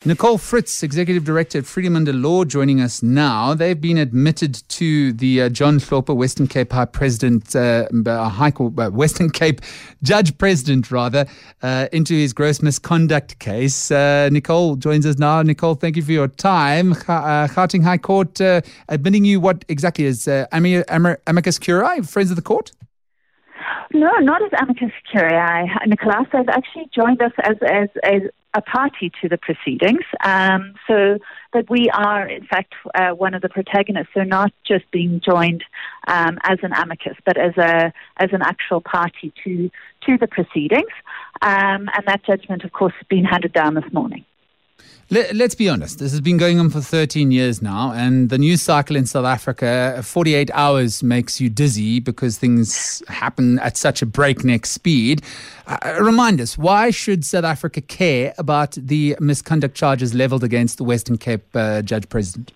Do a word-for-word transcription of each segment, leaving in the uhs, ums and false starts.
Nicole Fritz, Executive Director at Freedom Under Law, joining us now. They've been admitted to the uh, John Hlophe, Western Cape High President, uh, High Court, uh, Western Cape Judge President, rather, uh, into his gross misconduct case. Uh, Nicole joins us now. Nicole, thank you for your time. Uh, Gauteng High Court uh, admitting you what exactly is uh, Am- Am- amicus curiae, friends of the court? No, not as amicus curiae. Nicolas has actually joined us as, as, as a party to the proceedings, um, so that we are, in fact, uh, one of the protagonists. So not just being joined um, as an amicus, but as a as an actual party to to the proceedings. Um, and that judgment, of course, has been handed down this morning. Let's be honest, this has been going on for thirteen years now, and the news cycle in South Africa, forty-eight hours makes you dizzy because things happen at such a breakneck speed. Uh, remind us, why should South Africa care about the misconduct charges levelled against the Western Cape uh, Judge President?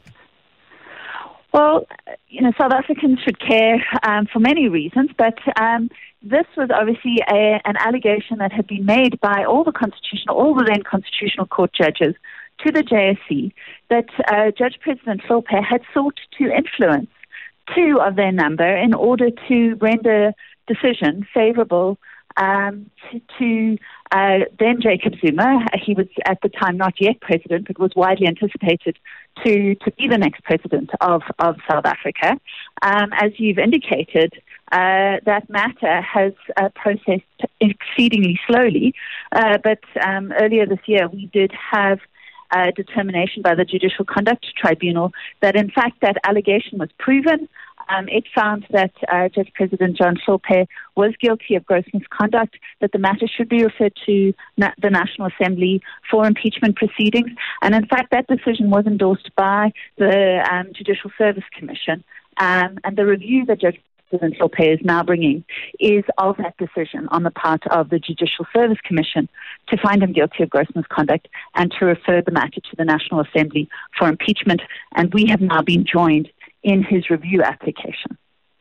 Well, you know, South Africans should care um, for many reasons, but um, this was obviously a, an allegation that had been made by all the constitutional, all the then constitutional court judges to the J S C that uh, Judge President Hlophe had sought to influence two of their number in order to render decision favourable um, to, to uh, then Jacob Zuma. He was at the time not yet president, but was widely anticipated to, to be the next president of, of South Africa. Um, as you've indicated, Uh, that matter has uh, processed exceedingly slowly, uh, but um, earlier this year we did have a determination by the Judicial Conduct Tribunal that in fact that allegation was proven. Um, it found that uh, Judge President John Hlophe was guilty of gross misconduct, that the matter should be referred to na- the National Assembly for impeachment proceedings, and in fact that decision was endorsed by the um, Judicial Service Commission, um, and the review that Judge President Hlophe is now bringing is of that decision on the part of the Judicial Service Commission to find him guilty of gross misconduct and to refer the matter to the National Assembly for impeachment. And we have now been joined in his review application.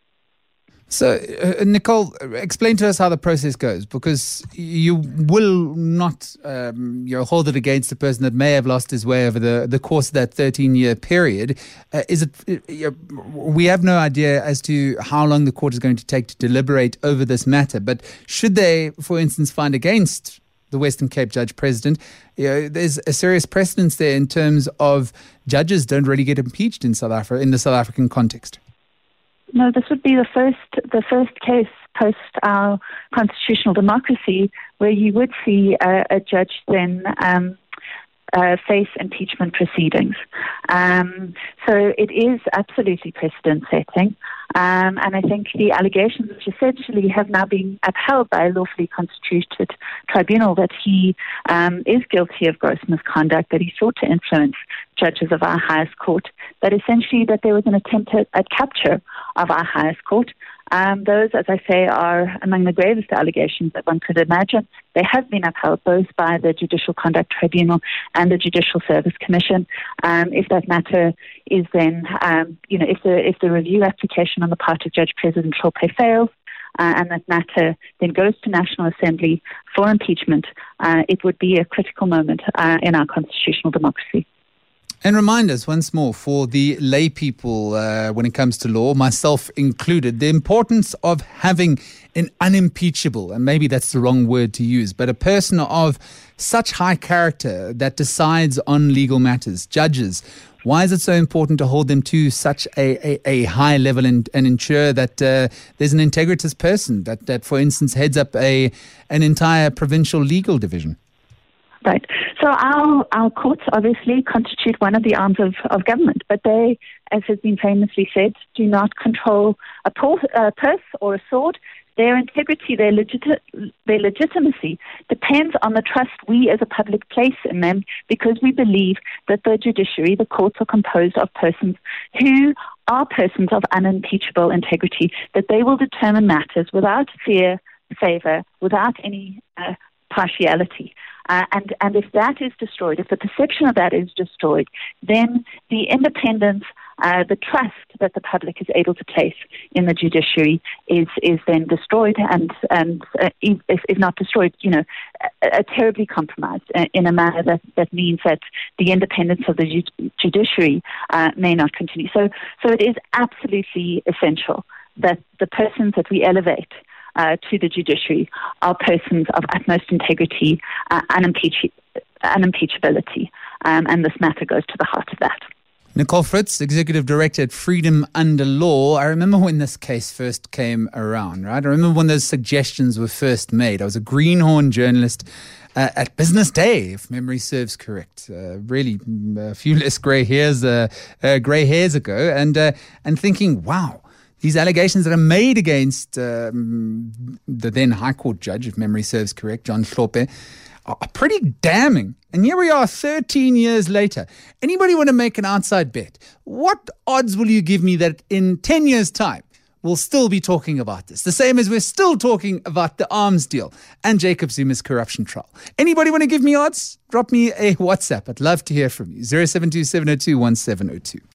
So, uh, Nicole, explain to us how the process goes, because you will not um, you know, hold it against a person that may have lost his way over the, the course of that thirteen-year period. Uh, is it? Uh, we have no idea as to how long the court is going to take to deliberate over this matter, but should they, for instance, find against the Western Cape Judge President, you know, there's a serious precedence there in terms of judges don't really get impeached in South Africa, in the South African context. No, this would be the first the first case post our constitutional democracy where you would see a, a judge then um, uh, face impeachment proceedings. Um, so it is absolutely precedent setting. Um, and I think the allegations, which essentially have now been upheld by a lawfully constituted tribunal, that he um, is guilty of gross misconduct, that he sought to influence judges of our highest court, that essentially that there was an attempt at, at capture of our highest court. Um, those, as I say, are among the gravest allegations that one could imagine. They have been upheld both by the Judicial Conduct Tribunal and the Judicial Service Commission. Um, if that matter is then, um, you know, if the if the review application on the part of Judge President Hlophe fails, uh, and that matter then goes to National Assembly for impeachment, uh, it would be a critical moment uh, in our constitutional democracy. And remind us once more, for the lay people uh, when it comes to law, myself included, the importance of having an unimpeachable, and maybe that's the wrong word to use, but a person of such high character that decides on legal matters, judges. Why is it so important to hold them to such a, a, a high level and, and ensure that uh, there's an integritous person that, that, for instance, heads up a an entire provincial legal division? Right. So our our courts obviously constitute one of the arms of, of government, but they, as has been famously said, do not control a, por- a purse or a sword. Their integrity, their, legit- their legitimacy depends on the trust we as a public place in them, because we believe that the judiciary, the courts, are composed of persons who are persons of unimpeachable integrity, that they will determine matters without fear, favour, without any uh, partiality. Uh, and, and if that is destroyed, if the perception of that is destroyed, then the independence uh, the trust that the public is able to place in the judiciary is is then destroyed and and uh, if, if not destroyed, you know, uh, terribly compromised uh, in a manner that, that means that the independence of the ju- judiciary uh, may not continue. So, so it is absolutely essential that the persons that we elevate uh, to the judiciary are persons of utmost integrity, uh, unimpeach- unimpeachability, um, and this matter goes to the heart of that. Nicole Fritz, Executive Director at Freedom Under Law. I remember when this case first came around, right? I remember when those suggestions were first made. I was a greenhorn journalist uh, at Business Day, if memory serves correct. Uh, really, a few less grey hairs, uh, uh, grey hairs ago, and uh, and thinking, wow, these allegations that are made against um, the then High Court judge, if memory serves correct, John Hlophe, are pretty damning. And here we are thirteen years later. Anybody want to make an outside bet? What odds will you give me that in ten years' time we'll still be talking about this? The same as we're still talking about the arms deal and Jacob Zuma's corruption trial. Anybody want to give me odds? Drop me a WhatsApp. I'd love to hear from you. zero seven two seven zero two one seven zero two.